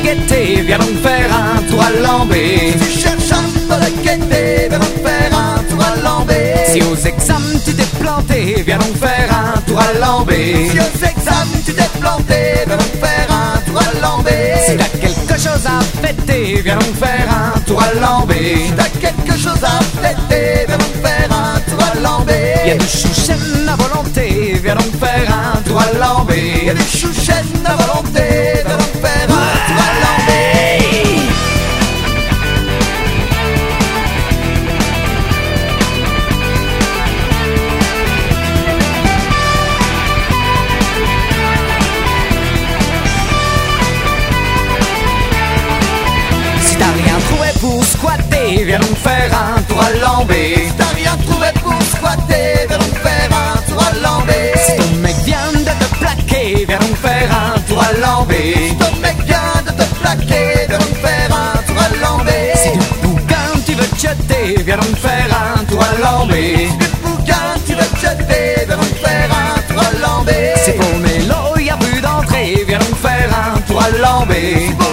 gaieté, viens donc faire un tour à Lambé. Si tu cherches un peu de gaieté, viens donc faire un tour à Lambé. Si aux examens tu t'es planté, viens donc faire un tour à Lambé. Si aux examens tu t'es planté, viens donc faire un tour à Lambé. Si t'as quelque chose à fêter, viens donc faire un tour à Lambé. Si t'as quelque chose à fêter, viens donc faire un tour à Lambé. Y'a du chouchen à volonté, viens donc faire un tour à Lambé. Y'a des chouchènes à volonté, viens donc faire un tour à Lambé. Si t'as rien trouvé pour squatter, viens donc faire un tour à Lambé. Si t'as rien trouvé pour squatter, viens donc faire un tour à Lambé. Si ton mec vient de te plaquer, viens donc faire un tour à Lambé. Si ton mec vient de te plaquer, viens donc faire un tour à Lambé. Si du bouquin tu veux te jeter, viens donc faire un tour à Lambé. Si du bouquin tu veux te jeter, viens donc faire un tour à Lambé. Si pour Mélo y a plus d'entrée, viens donc faire un tour à Lambé.